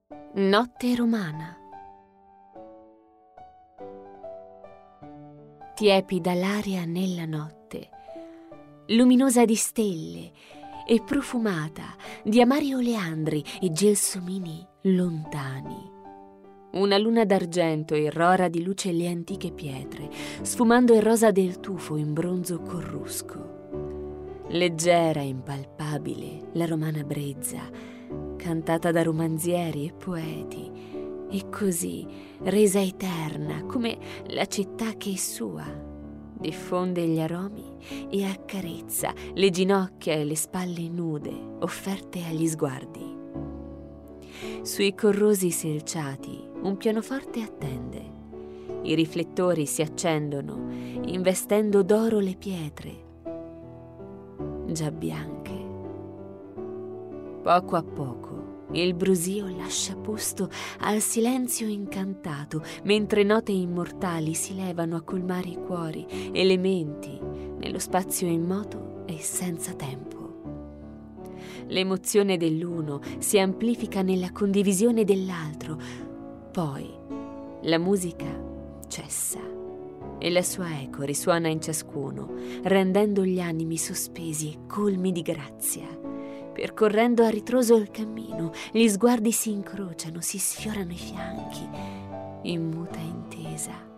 Notte romana. Tiepida l'aria nella notte, luminosa di stelle e profumata di amari oleandri e gelsomini lontani. Una luna d'argento irrora di luce le antiche pietre, sfumando il rosa del tufo in bronzo corrusco. Leggera e impalpabile la romana brezza, cantata da romanzieri e poeti, e così resa eterna come la città che è sua. Diffonde gli aromi e accarezza le ginocchia e le spalle nude offerte agli sguardi. Sui corrosi selciati un pianoforte attende. I riflettori si accendono, investendo d'oro le pietre, già bianche. Poco a poco il brusio lascia posto al silenzio incantato, mentre note immortali si levano a colmare i cuori, elementi nello spazio immoto e senza tempo. L'emozione dell'uno si amplifica nella condivisione dell'altro, poi la musica cessa e la sua eco risuona in ciascuno, rendendo gli animi sospesi e colmi di grazia. Percorrendo a ritroso il cammino, gli sguardi si incrociano, si sfiorano i fianchi, in muta intesa.